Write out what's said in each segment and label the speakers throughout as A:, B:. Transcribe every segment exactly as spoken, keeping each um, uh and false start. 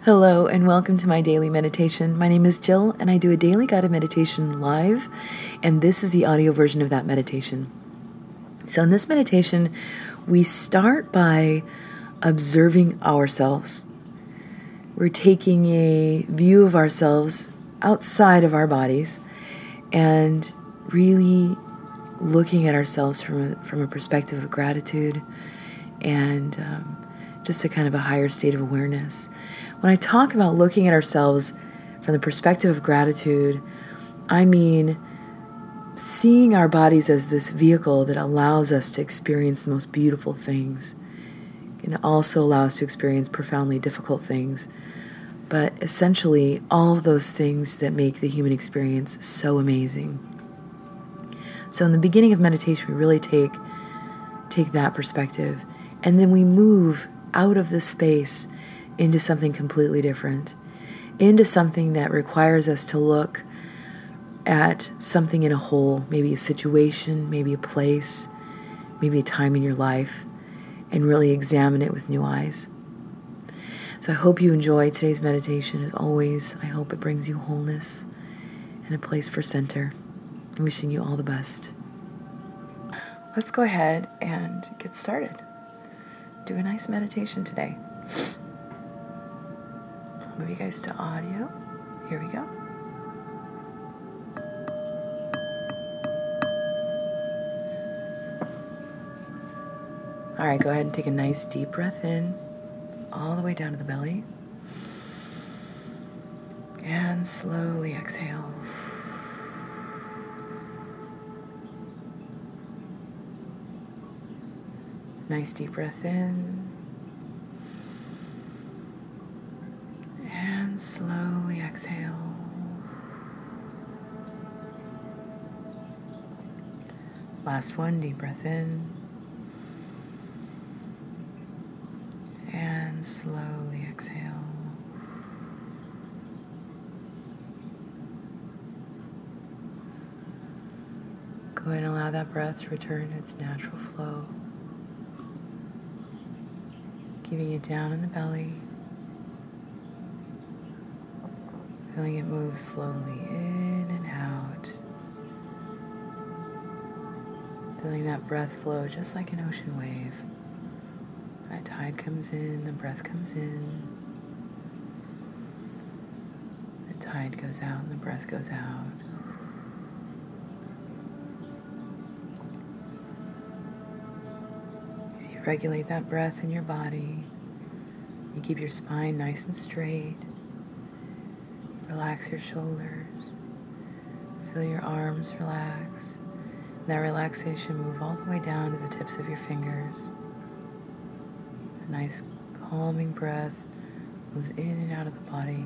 A: Hello and welcome to my daily meditation. My name is Jill and I do a daily guided meditation live, and this is the audio version of that meditation. So in this meditation, we start by observing ourselves. We're taking a view of ourselves outside of our bodies and really looking at ourselves from a, from a perspective of gratitude and um, just a kind of a higher state of awareness. When I talk about looking at ourselves from the perspective of gratitude, I mean seeing our bodies as this vehicle that allows us to experience the most beautiful things. It can also allow us to experience profoundly difficult things, but essentially all of those things that make the human experience so amazing. So in the beginning of meditation, we really take, take that perspective, and then we move out of this space into something completely different, into something that requires us to look at something in a whole, maybe a situation, maybe a place, maybe a time in your life, and really examine it with new eyes. So I hope you enjoy today's meditation. As always, I hope it brings you wholeness and a place for center. I'm wishing you all the best. Let's go ahead and get started. Do a nice meditation today. I'll move you guys to audio. Here we go. All right, go ahead and take a nice deep breath in, all the way down to the belly. And slowly exhale. Nice deep breath in. And slowly exhale. Last one, deep breath in. And slowly exhale. Go ahead and allow that breath to return to its natural flow. Keeping it down in the belly. Feeling it move slowly in and out. Feeling that breath flow just like an ocean wave. That tide comes in, the breath comes in. The tide goes out and the breath goes out. As you regulate that breath in your body, you keep your spine nice and straight. Relax your shoulders. Feel your arms relax. That relaxation move all the way down to the tips of your fingers. A nice calming breath moves in and out of the body.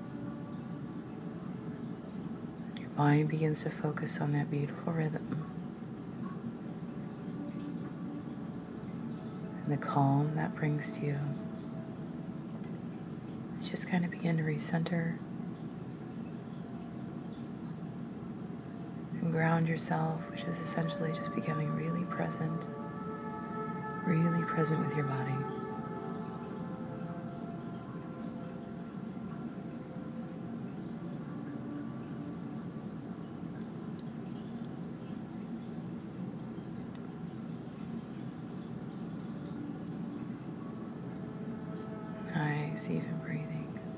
A: Your mind begins to focus on that beautiful rhythm. And the calm that brings to you. Let's just kind of begin to recenter. And ground yourself, which is essentially just becoming really present. Really present with your body. Nice, even breathing.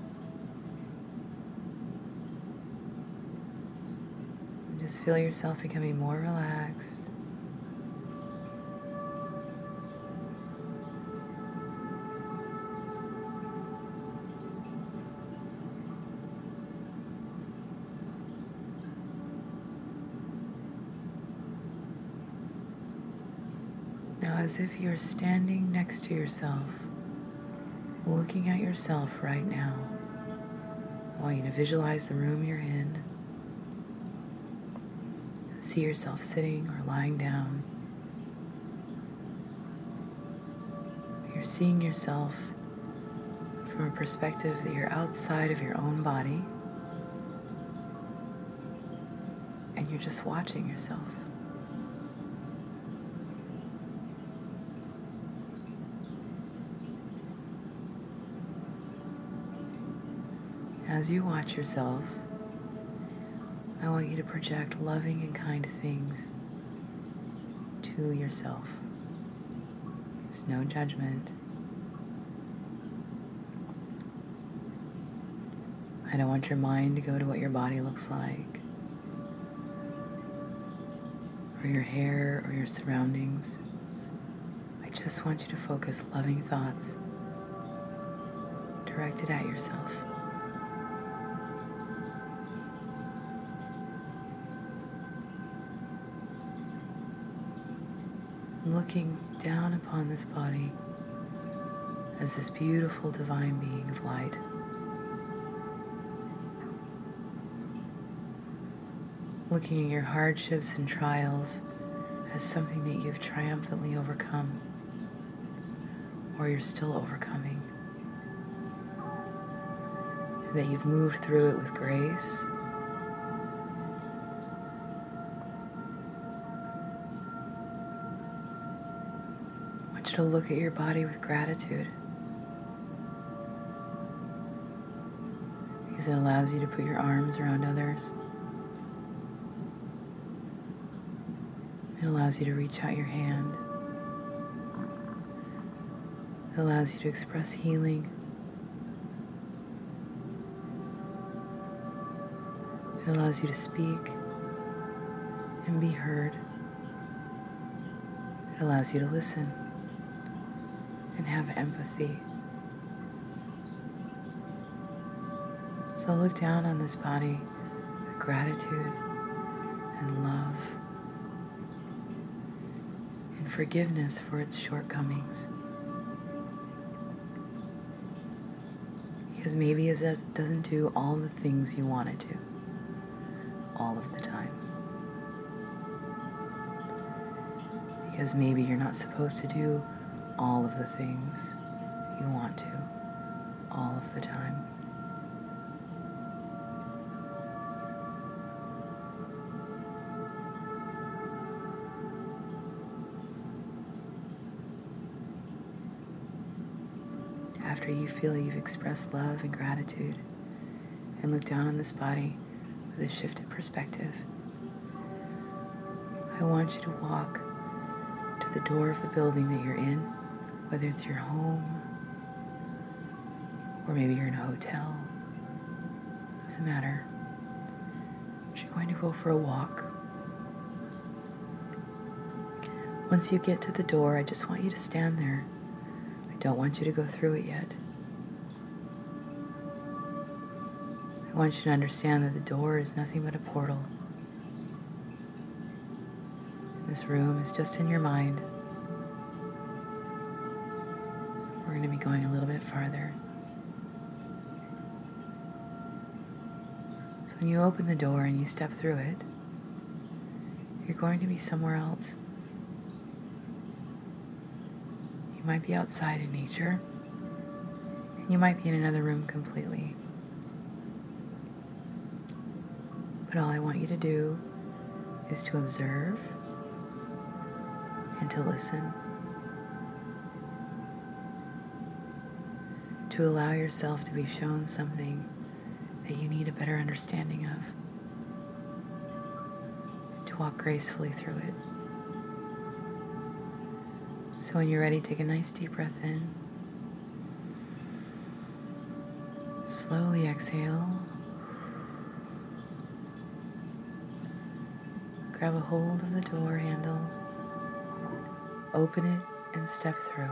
A: And just feel yourself becoming more relaxed. Now, as if you're standing next to yourself, looking at yourself right now, I want you to visualize the room you're in. See yourself sitting or lying down. You're seeing yourself from a perspective that you're outside of your own body, and you're just watching yourself. As you watch yourself, I want you to project loving and kind things to yourself. There's no judgment. I don't want your mind to go to what your body looks like, or your hair, or your surroundings. I just want you to focus loving thoughts directed at yourself. Looking down upon this body as this beautiful divine being of light. Looking at your hardships and trials as something that you've triumphantly overcome, or you're still overcoming, and that you've moved through it with grace. I want you to look at your body with gratitude, because it allows you to put your arms around others. It allows you to reach out your hand. It allows you to express healing. It allows you to speak and be heard. It allows you to listen and have empathy. So look down on this body with gratitude and love and forgiveness for its shortcomings. Because maybe it doesn't do all the things you want it to, all of the time. Because maybe you're not supposed to do all of the things you want to, all of the time. After you feel you've expressed love and gratitude, and look down on this body with a shifted perspective, I want you to walk to the door of the building that you're in, whether it's your home, or maybe you're in a hotel. Doesn't matter. But you're going to go for a walk. Once you get to the door, I just want you to stand there. I don't want you to go through it yet. I want you to understand that the door is nothing but a portal. This room is just in your mind. We're going to be going a little bit farther. So when you open the door and you step through it, you're going to be somewhere else. You might be outside in nature, and you might be in another room completely. But all I want you to do is to observe and to listen, to allow yourself to be shown something that you need a better understanding of, to walk gracefully through it. So when you're ready, take a nice deep breath in. Slowly exhale. Grab a hold of the door handle. Open it and step through.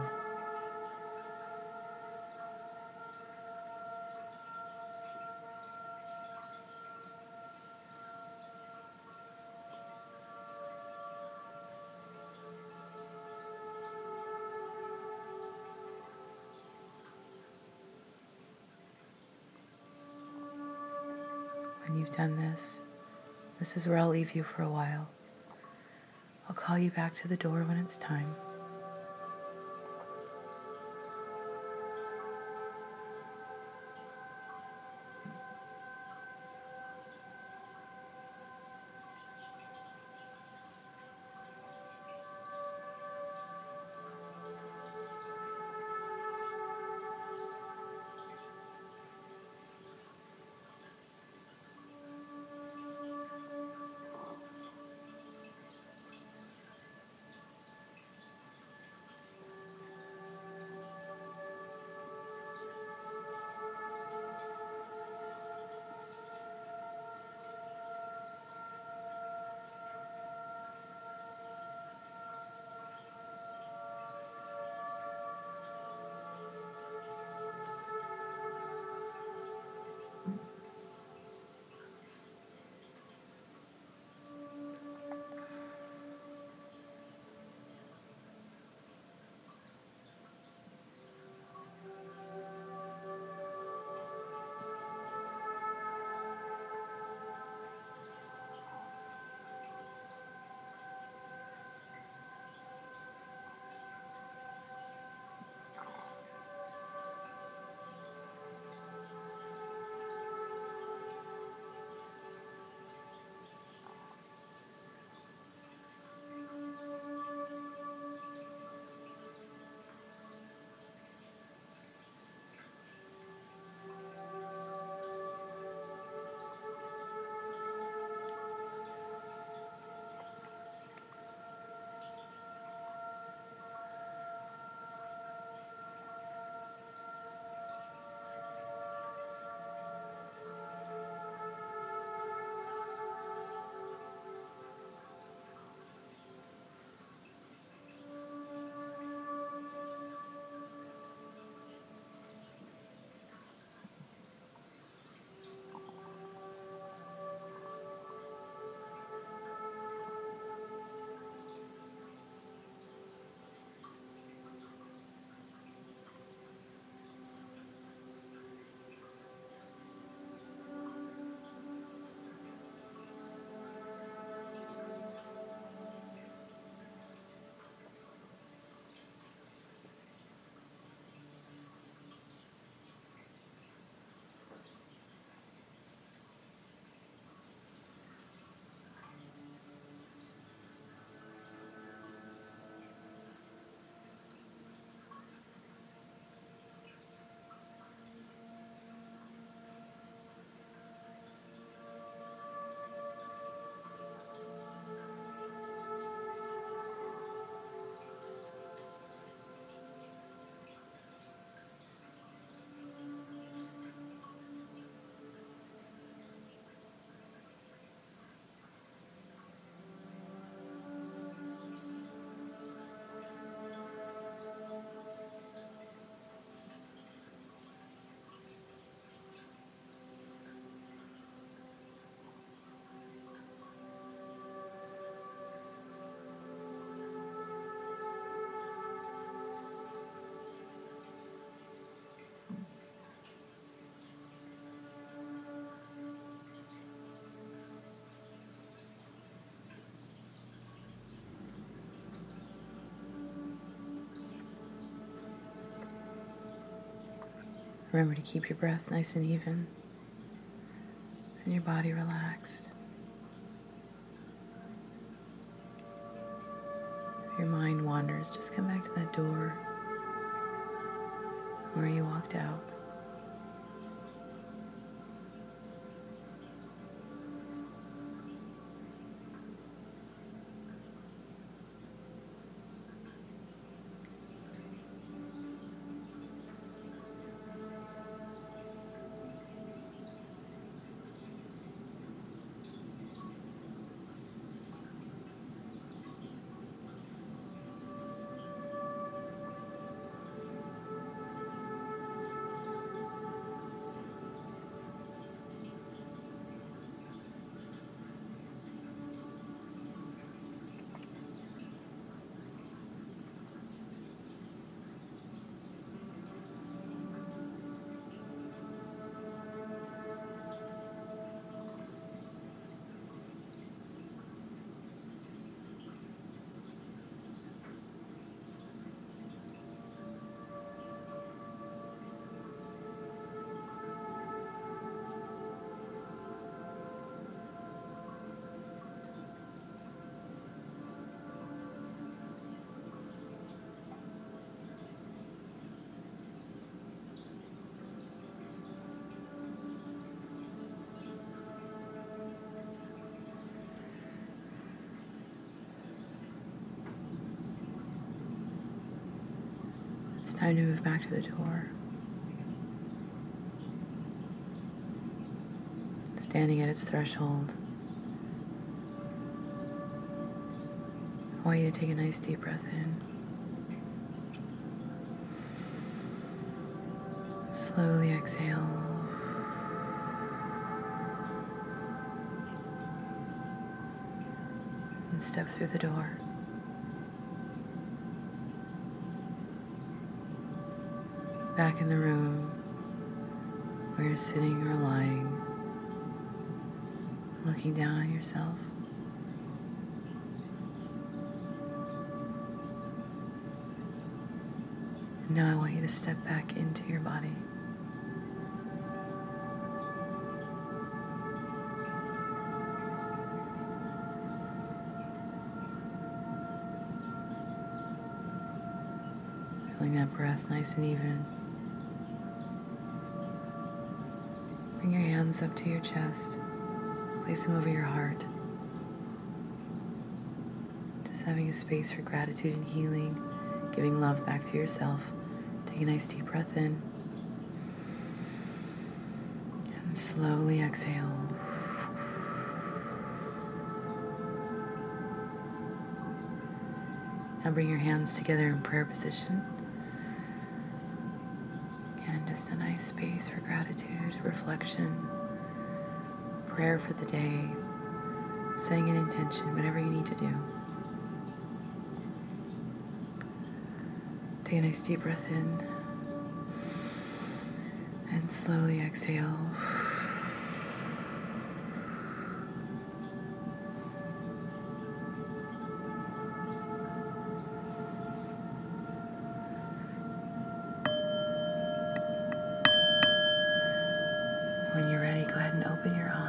A: When you've done this, this is where I'll leave you for a while. I'll call you back to the door when it's time. Remember to keep your breath nice and even and your body relaxed. If your mind wanders, just come back to that door where you walked out. It's time to move back to the door. Standing at its threshold, I want you to take a nice deep breath in. Slowly exhale. And step through the door. Back in the room where you're sitting or lying, looking down on yourself. And now I want you to step back into your body. Feeling that breath nice and even. Bring your hands up to your chest. Place them over your heart. Just having a space for gratitude and healing, giving love back to yourself. Take a nice deep breath in. And slowly exhale. Now bring your hands together in prayer position. Again, just a nice space for gratitude, reflection, prayer for the day, setting an intention, whatever you need to do. Take a nice deep breath in and slowly exhale. When you're ready, go ahead and open your